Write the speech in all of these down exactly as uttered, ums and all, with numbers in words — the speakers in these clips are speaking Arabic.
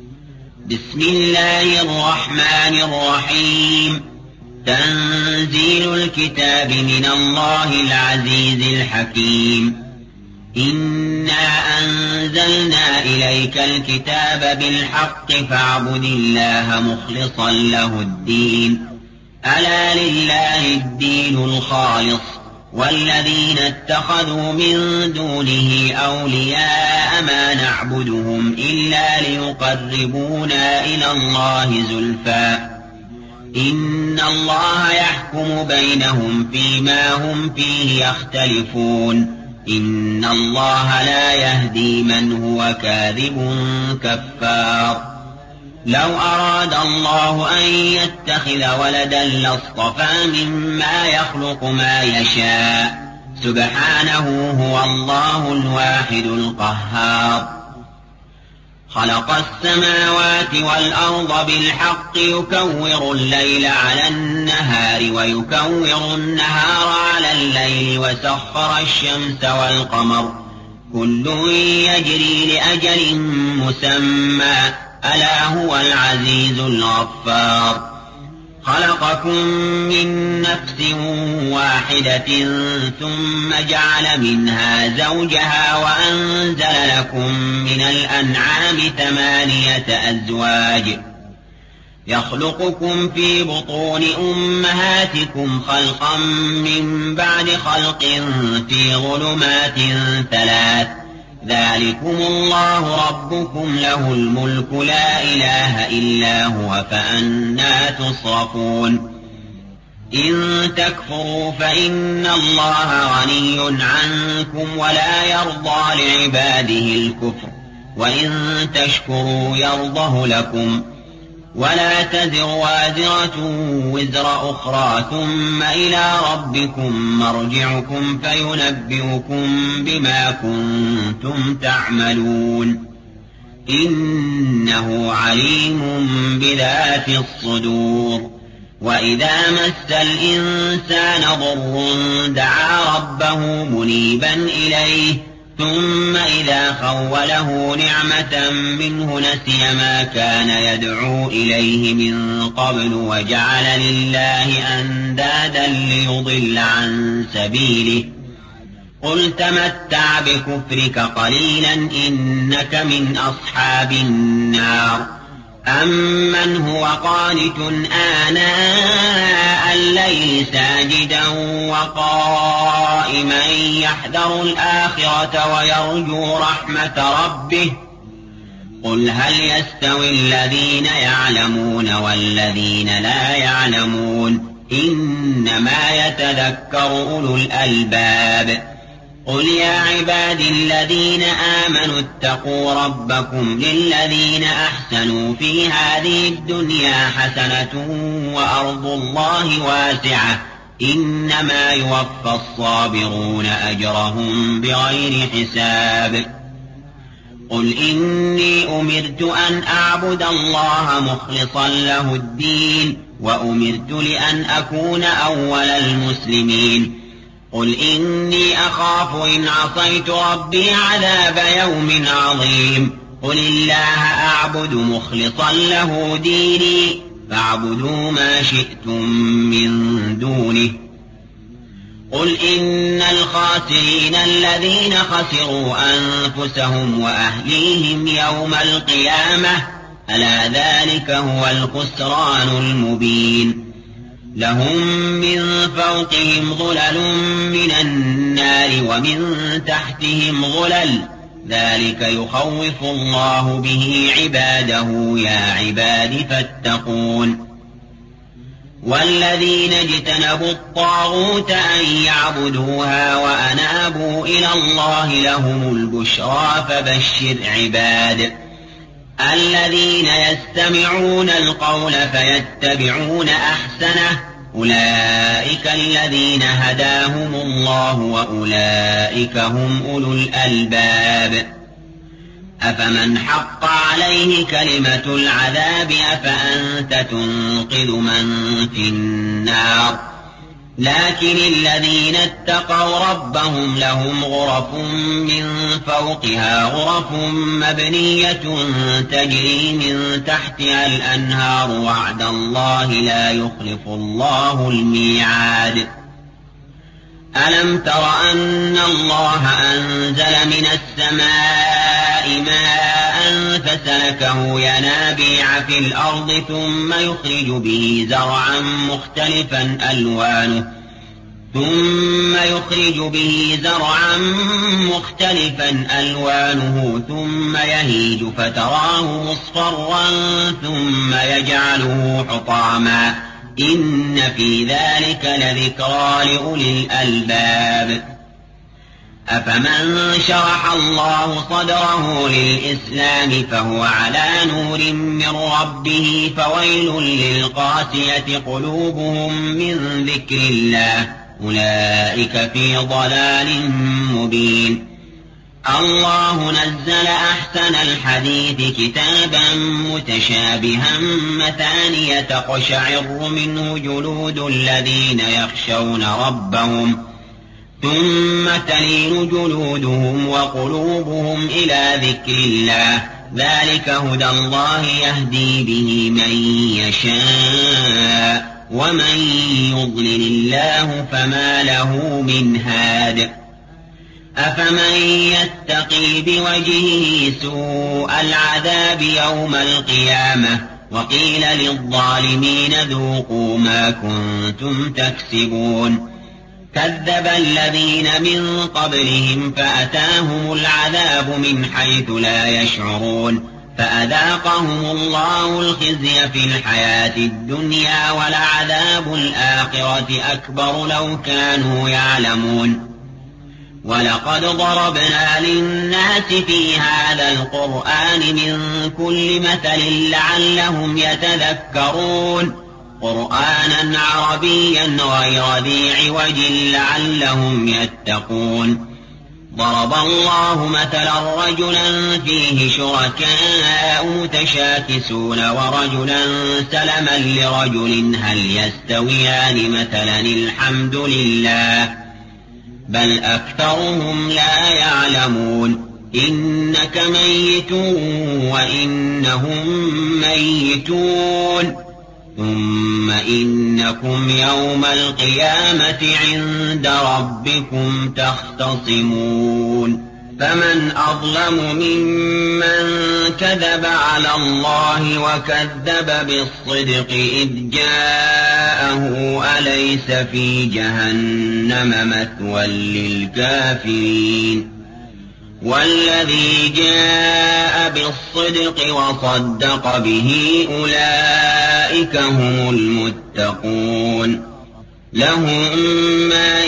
بسم الله الرحمن الرحيم. تنزيل الكتاب من الله العزيز الحكيم. إنا أنزلنا إليك الكتاب بالحق فاعبد الله مخلصا له الدين. ألا لله الدين الخالص والذين اتخذوا من دونه أولياء ما نعبدهم إلا ليقربونا إلى الله زلفى إن الله يحكم بينهم فيما هم فيه يختلفون إن الله لا يهدي من هو كاذب كفار. لو أراد الله أن يتخذ ولدا لاصطفى مما يخلق ما يشاء سبحانه هو الله الواحد القهار. خلق السماوات والأرض بالحق يكور الليل على النهار ويكور النهار على الليل وسخر الشمس والقمر كل يجري لأجل مسمى ألا هو العزيز الغفار. خلقكم من نفس واحدة ثم جعل منها زوجها وأنزل لكم من الأنعام ثمانية أزواج يخلقكم في بطون أمهاتكم خلقا من بعد خلق في ظلمات ثلاث ذلكم الله ربكم له الملك لا إله إلا هو فأنى تصرفون. إن تكفروا فإن الله غني عنكم ولا يرضى لعباده الكفر وإن تشكروا يرضه لكم ولا تزر وازرة وزر أخرى ثم إلى ربكم مرجعكم فينبئكم بما كنتم تعملون إنه عليم بذات الصدور. وإذا مس الإنسان ضر دعا ربه منيبا إليه ثم إذا خوله نعمة منه نسي ما كان يدعو إليه من قبل وجعل لله أندادا ليضل عن سبيله قل تمتع بكفرك قليلا إنك من أصحاب النار. أمن هو قانت آناء الليل ساجدا وقائما يحذر الآخرة ويرجو رحمة ربه قل هل يستوي الذين يعلمون والذين لا يعلمون إنما يتذكر أولو الألباب. قل يا عباد الذين آمنوا اتقوا ربكم للذين أحسنوا في هذه الدنيا حسنة وأرض الله واسعة إنما يوفى الصابرون أجرهم بغير حساب. قل إني أمرت أن أعبد الله مخلصا له الدين وأمرت لأن أكون أول المسلمين. قل إني أخاف إن عصيت ربي عذاب يوم عظيم. قل الله أعبد مخلصا له ديني فاعبدوا ما شئتم من دونه. قل إن الخاسرين الذين خسروا أنفسهم وأهليهم يوم القيامة ألا ذلك هو الخسران المبين. لهم من فوقهم ظلل من النار ومن تحتهم ظلل ذلك يخوف الله به عباده يا عباد فاتقون. والذين اجتنبوا الطاغوت أن يعبدوها وأنابوا إلى الله لهم البشرى فبشر عباد الذين يستمعون القول فيتبعون أحسنه أولئك الذين هداهم الله وأولئك هم أولو الألباب. أفمن حق عليه كلمة العذاب أفأنت تنقذ من في النار لكن الذين اتقوا ربهم لهم غرف من فوقها غرف مبنية تجري من تحتها الأنهار وعد الله لا يخلف الله الميعاد. ألم تر أن الله أنزل من السماء ماء فسلكه ينابيع في الأرض ثم يخرج به زرعا مختلفا ألوانه ثم يخرج به زرعا مختلفا ألوانه ثم يهيج فتراه مصفرا ثم يجعله حطاما إن في ذلك لذكرى لأولي الألباب. أفمن شرح الله صدره للإسلام فهو على نور من ربه فويل للقاسية قلوبهم من ذكر الله أولئك في ضلال مبين. الله نزل أحسن الحديث كتابا متشابها مثانية تقشعر منه جلود الذين يخشون ربهم ثم تلين جلودهم وقلوبهم إلى ذكر الله ذلك هدى الله يهدي به من يشاء ومن يضلل الله فما له من هاد. أفمن يتقي بوجهه سوء العذاب يوم القيامة وقيل للظالمين ذوقوا ما كنتم تكسبون. كذب الذين من قبلهم فأتاهم العذاب من حيث لا يشعرون فأذاقهم الله الخزي في الحياة الدنيا ولعذاب الآخرة أكبر لو كانوا يعلمون. ولقد ضربنا للناس في هذا القرآن من كل مثل لعلهم يتذكرون قرآنا عربيا غير ذي عوج لعلهم يتقون. ضرب الله مثلا رجلا فيه شركاء متشاكسون ورجلا سلما لرجل هل يستويان مثلا الحمد لله بل أكثرهم لا يعلمون. إنك ميت وإنهم ميتون ثم إنكم يوم القيامة عند ربكم تختصمون. فمن أظلم ممن كذب على الله وكذب بالصدق إذ جاءه أليس في جهنم مثوى للكافرين. والذي جاء بالصدق وصدق به أولئك هم المتقون. لهم ما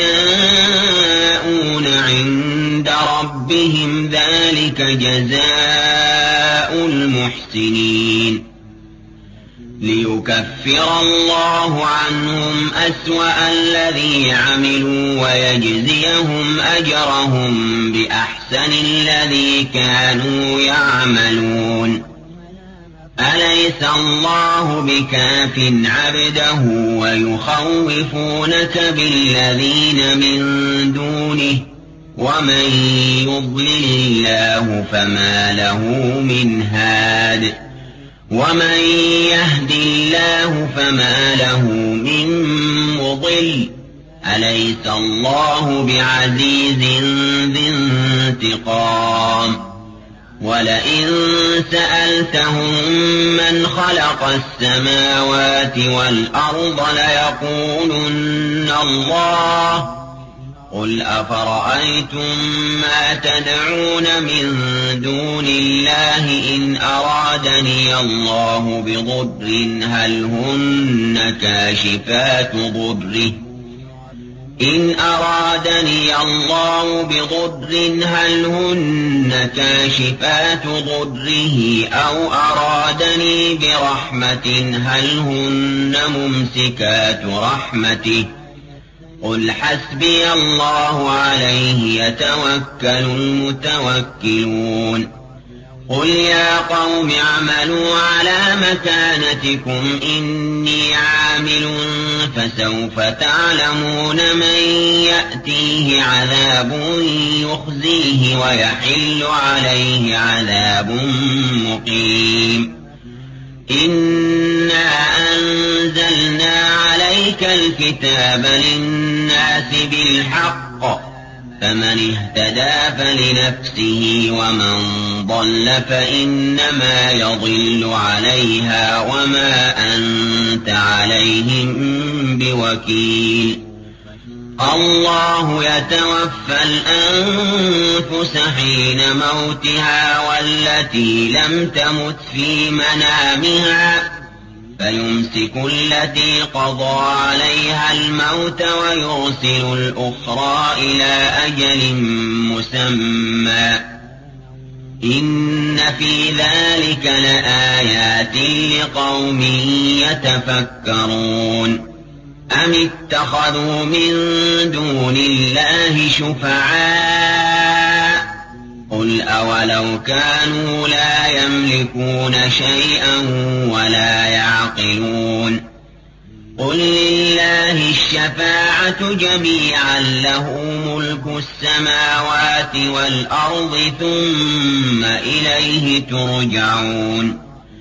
يشاءون عند ربهم ذلك جزاء المحسنين. ليكفر الله عنهم أسوأ الذي عملوا ويجزيهم أجرهم بأحسن الذي كانوا يعملون. أليس الله بكاف عبده ويخوفونك بالذين من دونه ومن يضلل الله فما له من هاد ومن يهد الله فما له من مضل. أليس الله بعزيز ذي انتقام. ولئن سألتهم من خلق السماوات والأرض ليقولن الله قل أفرأيتم ما تدعون من دون الله إن أرادني الله بضر هل هن كاشفات ضره إن أرادني الله بضر هل هن كاشفات ضره أو أرادني برحمة هل هن ممسكات رحمته قل حسبي الله عليه يتوكل المتوكلون. قل يا قوم اعملوا على مكانتكم إني عامل فسوف تعلمون من يأتيه عذاب يخزيه ويحل عليه عذاب مقيم إنا أنزلنا عليك الكتاب للناس بالحق فمن اهتدى فلنفسه ومن ضل فإنما يضل عليها وما أنت عليهم بوكيل الله يتوفى الأنفس حين موتها والتي لم تمت في منامها فيمسك التي قضى عليها الموت ويرسل الأخرى إلى أجل مسمى إن في ذلك لآيات لقوم يتفكرون أم اتخذوا من دون الله شفعاء قل أولو كانوا لا يملكون شيئا ولا يعقلون قل لله الشفاعة جميعا له ملك السماوات والأرض ثم إليه ترجعون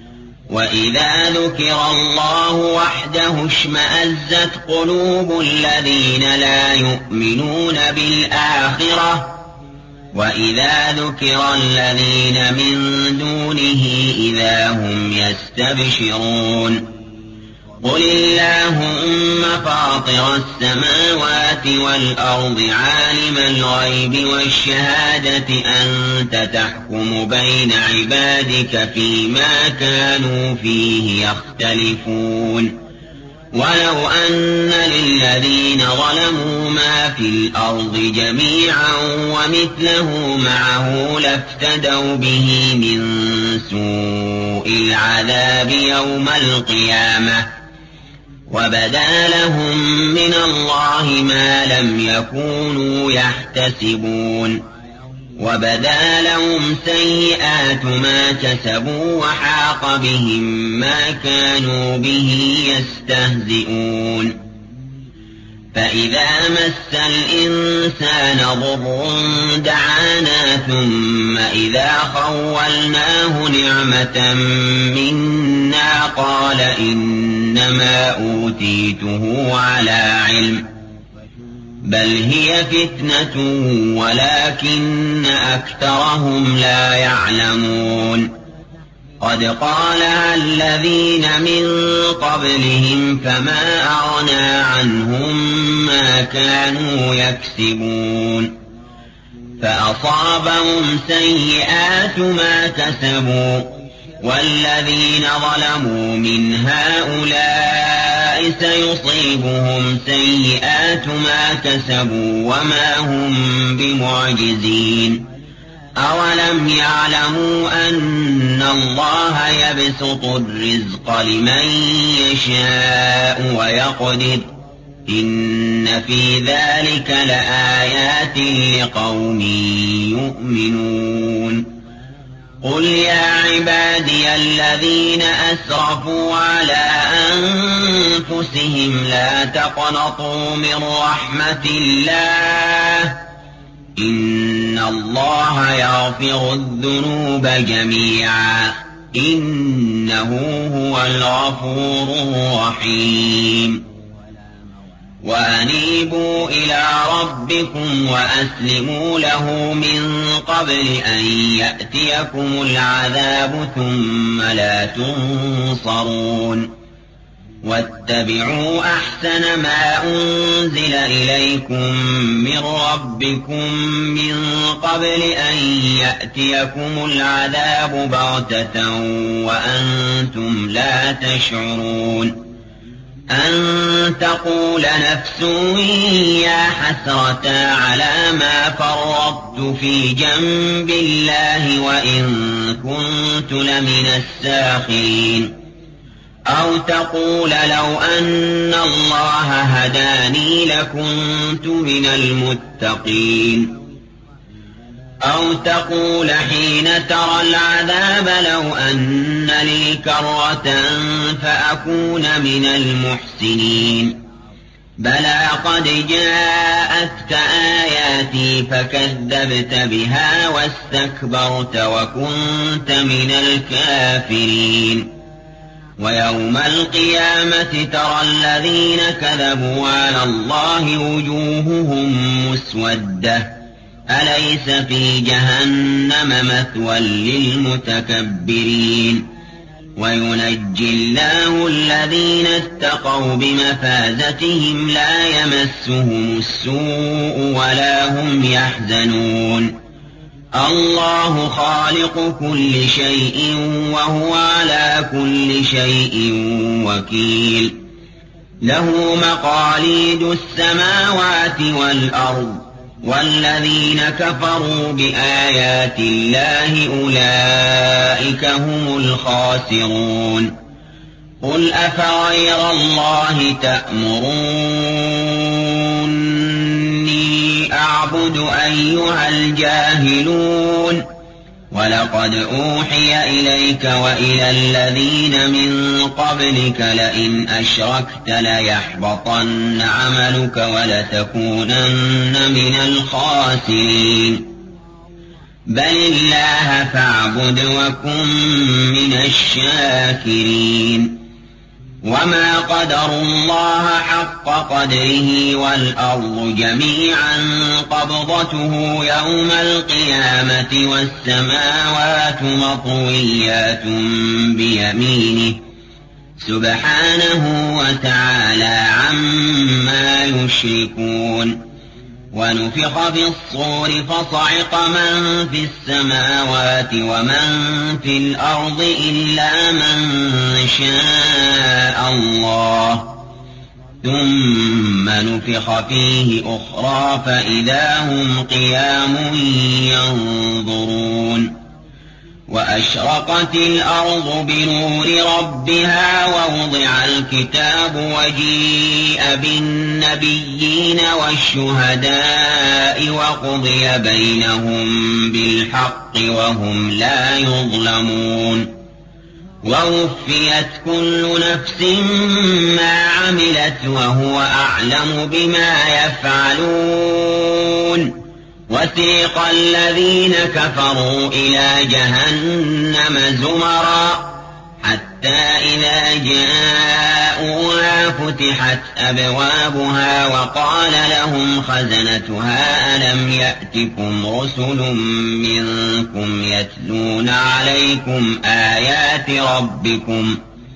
وإذا ذكر الله وحده اشمأزت قلوب الذين لا يؤمنون بالآخرة وإذا ذكر الذين من دونه إذا هم يستبشرون قل اللهم فاطر السماوات والأرض عالم الغيب والشهادة أنت تحكم بين عبادك فيما كانوا فيه يختلفون ولو أن للذين ظلموا ما في الأرض جميعا ومثله معه لافتدوا به من سوء العذاب يوم القيامة وبدا لهم من الله ما لم يكونوا يحتسبون وبدا لهم سيئات ما كسبوا وحاق بهم ما كانوا به يستهزئون فإذا مس الإنسان ضر دعانا ثم إذا خولناه نعمة منا قال إنما أوتيته على علم بل هي فتنة ولكن أكثرهم لا يعلمون قد قالها الذين من قبلهم فما أغنى عنهم ما كانوا يكسبون فأصابهم سيئات ما كسبوا والذين ظلموا من هؤلاء سيصيبهم سيئات ما كسبوا وما هم بمعجزين أولم يعلموا أن الله يبسط الرزق لمن يشاء ويقدر إن في ذلك لآيات لقوم يؤمنون قل يا عبادي الذين أسرفوا على أنفسهم لا تقنطوا من رحمة الله إن الله يغفر الذنوب جميعا إنه هو الغفور الرحيم وأنيبوا إلى ربكم وأسلموا له من قبل أن يأتيكم العذاب ثم لا تنصرون واتبعوا أحسن ما أنزل إليكم من ربكم من قبل أن يأتيكم العذاب بغتة وأنتم لا تشعرون أن تقول نفس يا حسرة على ما فرطت في جنب الله وإن كنت لمن الساخرين أو تقول لو أن الله هداني لكنت من المتقين أو تقول حين ترى العذاب لو أن لي كرة فأكون من المحسنين بلى قد جاءتك آياتي فكذبت بها واستكبرت وكنت من الكافرين ويوم القيامة ترى الذين كذبوا على الله وجوههم مسودة أليس في جهنم مثوى للمتكبرين وينجي الله الذين اتقوا بمفازتهم لا يمسهم السوء ولا هم يحزنون الله خالق كل شيء وهو على كل شيء وكيل له مقاليد السماوات والأرض والذين كفروا بآيات الله أولئك هم الخاسرون قل أفغير الله تأمروني أعبد أيها الجاهلون ولقد أوحي إليك وإلى الذين من قبلك لئن أشركت ليحبطن عملك ولتكونن من الخاسرين بل الله فاعبد وكن من الشاكرين وما قدروا الله حق قدره والأرض جميعا قبضته يوم القيامة والسماوات مطويات بيمينه سبحانه وتعالى عما يشركون ونفخ في الصور فصعق من في السماوات ومن في الأرض إلا من شاء الله ثم نفخ فيه أخرى فإذا هم قيام ينظرون وأشرقت الأرض بنور ربها ووضع الكتاب وجيء بالنبيين والشهداء وقضي بينهم بالحق وهم لا يظلمون ووفيت كل نفس ما عملت وهو أعلم بما يفعلون وسيق الذين كفروا إلى جهنم زمرا حتى إذا جاءوها فتحت أبوابها وقال لهم خزنتها ألم يأتكم رسل منكم يتلون عليكم آيات ربكم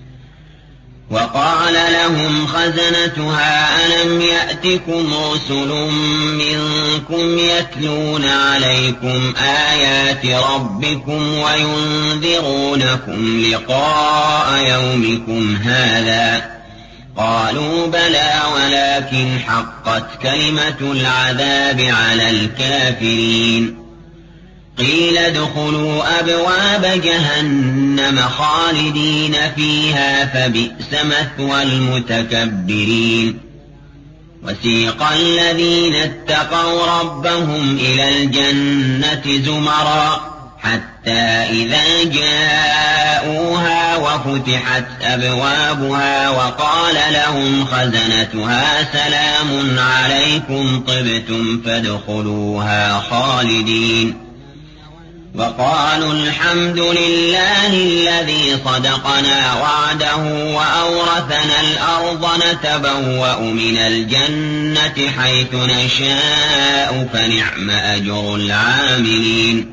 وقال لهم خزنتها ألم يأتكم رسل منكم يتلون عليكم آيات ربكم وينذرونكم لقاء يومكم هذا قالوا بلى ولكن حقت كلمة العذاب على الكافرين قيل ادخلوا أبواب جهنم خالدين فيها فبئس مثوى المتكبرين وسيق الذين اتقوا ربهم إلى الجنة زمرا حتى إذا جاءوها وفتحت أبوابها وقال لهم خزنتها سلام عليكم طبتم فادخلوها خالدين وقالوا الحمد لله الذي صدقنا وعده وأورثنا الأرض نتبوأ من الجنة حيث نشاء فنعم أجر العاملين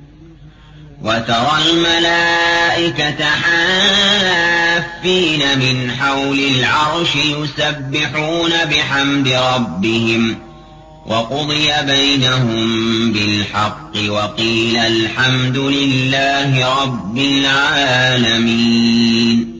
وترى الملائكة حافين من حول العرش يسبحون بحمد ربهم وقضي بينهم بالحق وقيل الحمد لله رب العالمين